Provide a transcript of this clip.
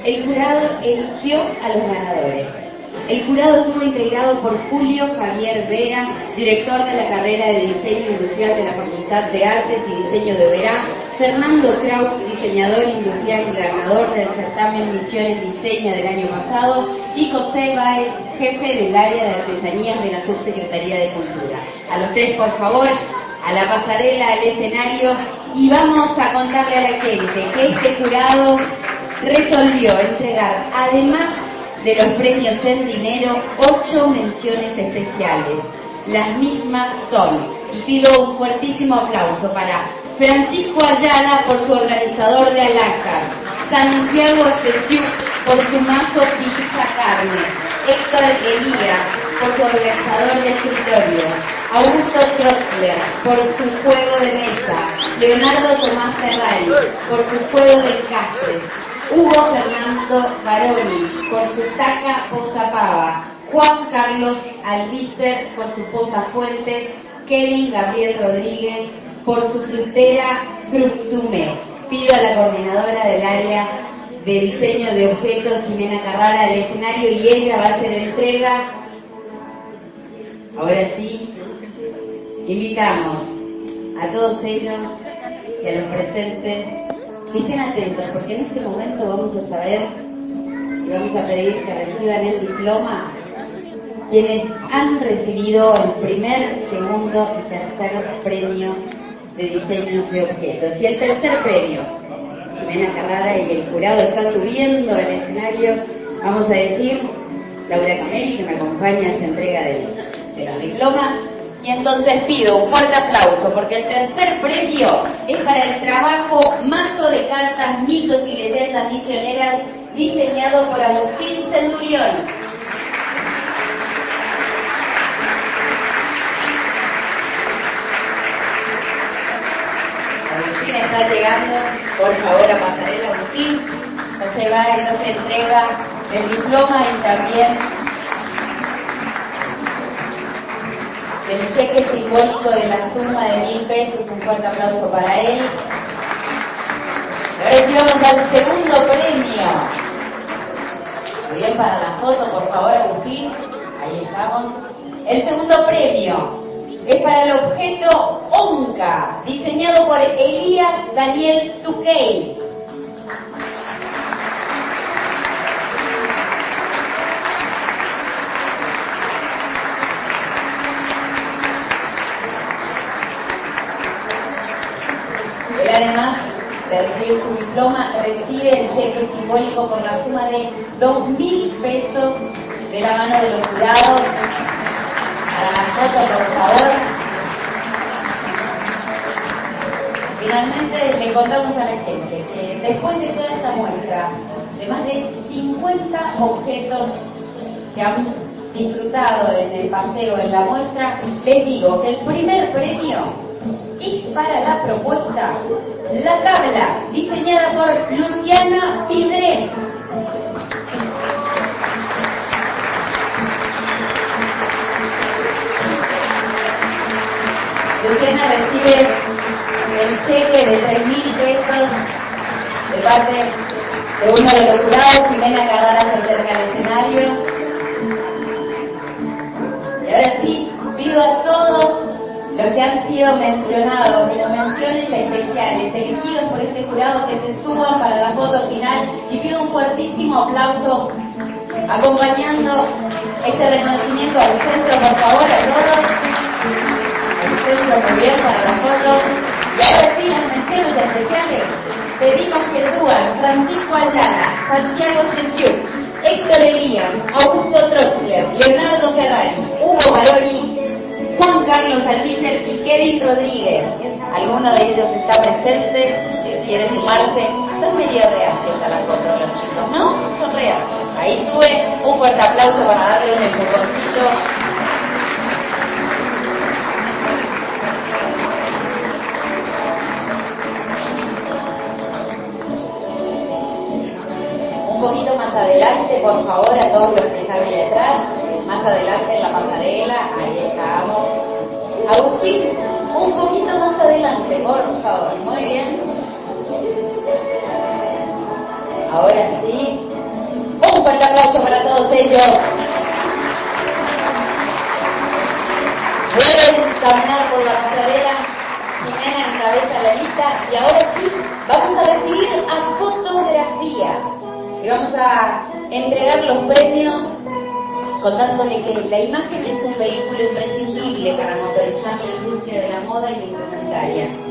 El jurado eligió a los ganadores. El jurado estuvo integrado por Julio Javier Vera, director de la carrera de Diseño Industrial de la Facultad de Artes y Diseño de Oberá, Fernando Kraus, diseñador industrial y ganador del certamen Misiones Diseña del año pasado, y José Báez, jefe del área de artesanías de la Subsecretaría de Cultura. A los tres, por favor, a la pasarela, al escenario, y vamos a contarle a la gente que este jurado resolvió entregar, además de los premios en dinero, 8 menciones especiales. Las mismas son, y pido un fuertísimo aplauso para Francisco Ayala por su organizador de Alacar, Santiago Estesiuk por su mazo pizza carne, Héctor Elías por su organizador de escritorio, Augusto Troxler por su juego de mesa, Leonardo Tomás Ferrari por su juego de castres, Hugo Fernando Baroni por su taca posapava, Juan Carlos Albícer por su posafuente, Kevin Gabriel Rodríguez por su frutera Fructume. Pido a la coordinadora del área de diseño de objetos, Jimena Carrara, al escenario, y ella va a hacer entrega. Ahora sí, invitamos a todos ellos y a los presentes que estén atentos, porque en este momento vamos a saber y vamos a pedir que reciban el diploma quienes han recibido el primer, segundo y tercer premio de diseño de objetos. Y el tercer premio, Jimena Carrara y el jurado está subiendo al escenario, vamos a decir, Laura Cameli, que me acompaña en esta entrega de los diplomas. Y entonces pido un fuerte aplauso porque el tercer premio es para el trabajo Mazo de Cartas, Mitos y Leyendas Misioneras, diseñado por Agustín Centurión. Agustín está llegando, por favor, a pasarela. Agustín, José Báez hace entrega del diploma y también el cheque simbólico de la suma de 1.000 pesos, un fuerte aplauso para él. Ahora sí vamos al segundo premio. Muy bien, para la foto, por favor, Agustín. Ahí estamos. El segundo premio es para el objeto Onca, diseñado por Elías Daniel Tuquey. Además de recibir su diploma, recibe el cheque simbólico por la suma de 2.000 pesos de la mano de los jurados. Para la foto, por favor. Finalmente le contamos a la gente que después de toda esta muestra de más de 50 objetos que han disfrutado en el paseo, en la muestra, les digo que el primer premio es para la propuesta La Tabla, diseñada por Luciana Pidré. Luciana recibe el cheque de 3.000 pesos de parte de uno de los jurados. Jimena Carrara se acerca al escenario. Y ahora sí, pido a todos los que han sido mencionados, como menciones especiales, elegidos por este jurado, que se suban para la foto final, y pido un fuertísimo aplauso acompañando este reconocimiento al centro, por favor, a todos. Al centro, muy bien, para la foto. Y ahora sí, las menciones especiales, pedimos que suban Francisco Ayala, Santiago Estesiuk, Héctor Elías, Augusto Troxler, Leonardo Ferrari, Hugo Baroni, Juan Carlos Albícer y Kevin Rodríguez. Alguno de ellos está presente, quiere sumarse. Son medio reacios a la foto los chicos, ¿no? Son reacios. Ahí sube, un fuerte aplauso para darle un empujoncito. Un poquito más adelante, por favor, a todos los que están ahí detrás. Más adelante en la pasarela, ahí estamos. Agustín, un poquito más adelante, por favor. Muy bien. Ahora sí. Un fuerte aplauso para todos ellos. Pueden caminar por la pasarela. Jimena encabeza la lista y ahora sí, vamos a recibir a fotografía y vamos a entregar los premios contándole que la imagen es un vehículo imprescindible para motorizar la industria de la moda y la indumentaria.